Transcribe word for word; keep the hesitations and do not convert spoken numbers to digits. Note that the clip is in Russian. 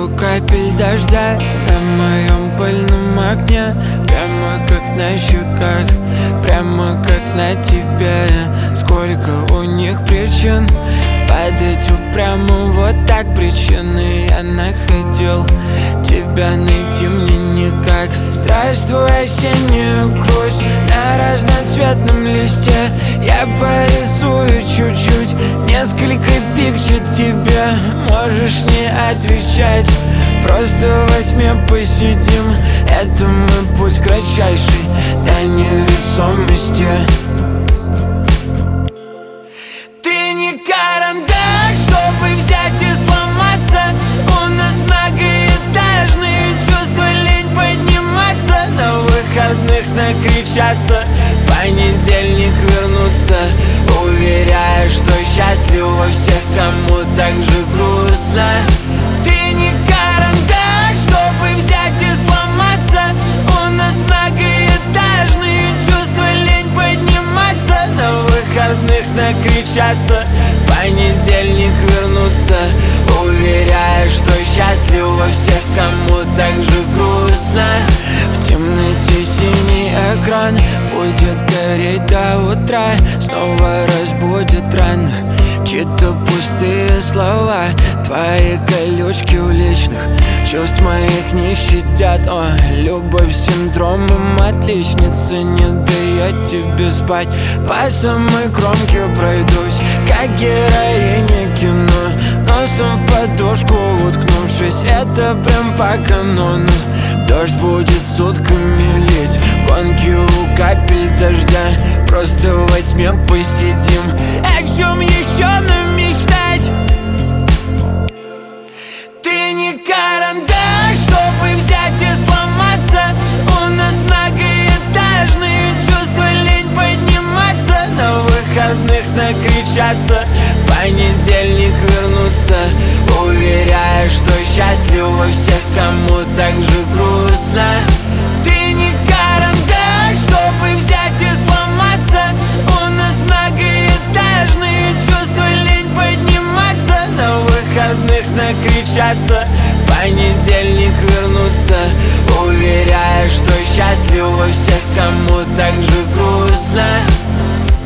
у капель дождя на моем пыльном окне, прямо как на щеках, прямо как на тебе. Сколько у них причин падать упрямо, вот так причины я находил. Тебя найти мне никак. Здравствуй, осеннюю грусть на разноцветном листе. Я порисую чуть-чуть, несколько пикчет тебе. Можешь не отвечать, просто во тьме посидим. Это мой путь кратчайший до невесомости. Ты не карандаш, чтобы взять и сломаться. У нас многоэтажные чувства, лень подниматься. На выходных накричаться, в понедельник вернуться, уверяя, что счастливо всех, кому так же грустно. Ты не карандаш, чтобы взять и сломаться. У нас многоэтажные чувства, лень подниматься. На выходных накричаться, в понедельник вернуться, уверяя, что счастливо всех, кому так же грустно. В темноте синий экран будет гореть до утра, снова разбудит рано чьи-то пустые слова. Твои колючки уличных чувств моих не щадят. О, любовь синдромом отличницы не дает тебе спать. По самой кромке пройдусь, как героиня кино, носом в подушку уткнувшись. Это прям по канону. Дождь будет сутками лить, гонки у капель дождя. Просто во тьме посидим. О чем еще нам мечтать? Ты не карандаш, чтобы взять и сломаться. У нас многоэтажные чувства, лень подниматься. На выходных накричаться, в понедельник вернуться, уверяя, что счастливо всех, кому так же грустно. Ты не карандаш, чтобы взять и сломаться. У нас многоэтажные чувства, лень подниматься. На выходных накричаться, в понедельник вернуться, уверяя, что счастливо всех, кому так же грустно.